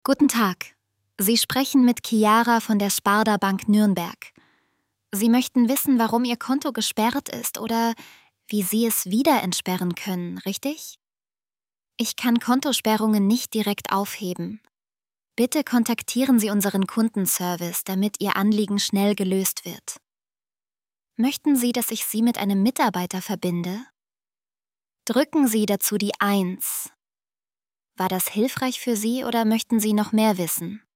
Guten Tag. Sie sprechen mit Chiara von der Sparda Bank Nürnberg. Sie möchten wissen, warum Ihr Konto gesperrt ist oder wie Sie es wieder entsperren können, richtig? Ich kann Kontosperrungen nicht direkt aufheben. Bitte kontaktieren Sie unseren Kundenservice, damit Ihr Anliegen schnell gelöst wird. Möchten Sie, dass ich Sie mit einem Mitarbeiter verbinde? Drücken Sie dazu die 1. War das hilfreich für Sie oder möchten Sie noch mehr wissen?